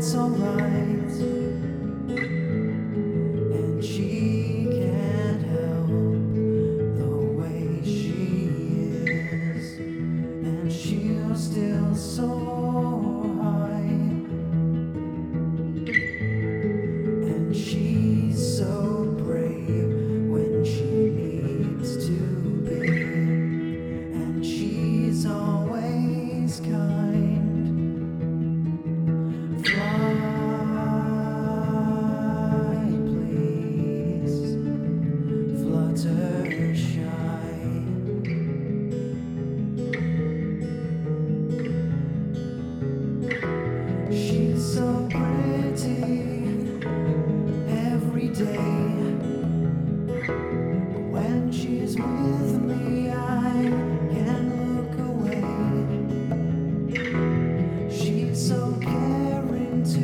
that's alright, and she can't help the way she is, and she's still so high, and she's so brave when she needs to be, and she's always kind. Fly, please, Fluttershy. She's so pretty every day. When she's with me, I can't look away. She's so caring to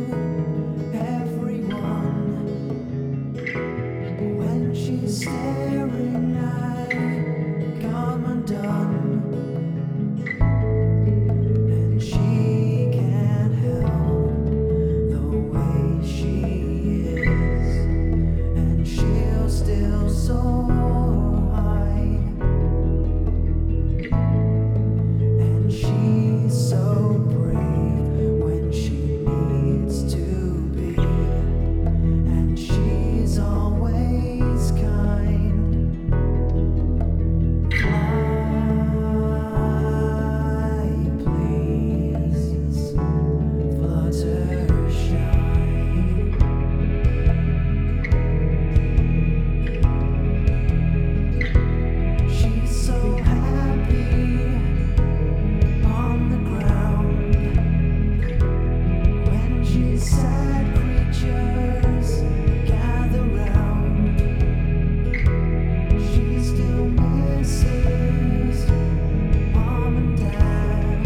everyone. When she's staring, I come undone, and she can't help the way she is, and she's still so high, and she's so brave when she needs to be, and she's always kind. Fly, please, Fluttershy. She's so happy on the ground. When she's sad, creatures gather round. She still misses mom and dad.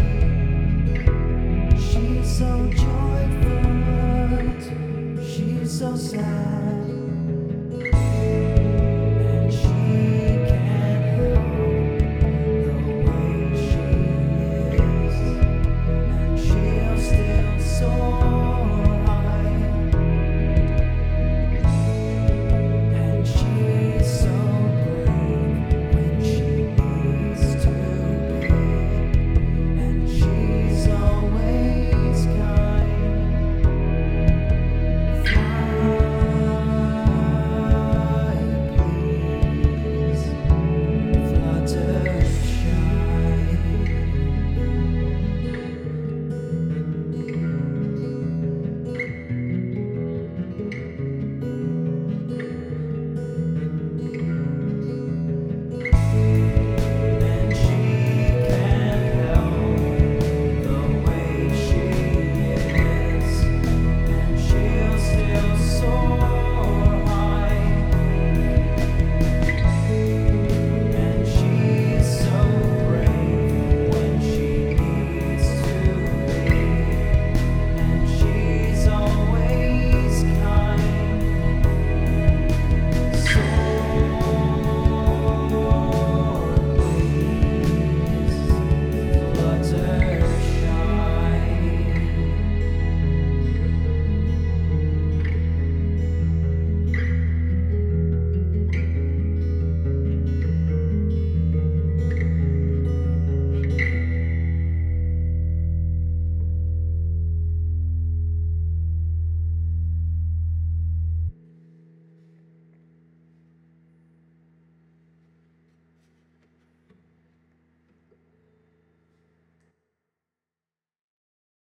She's so joyful, but she's so sad.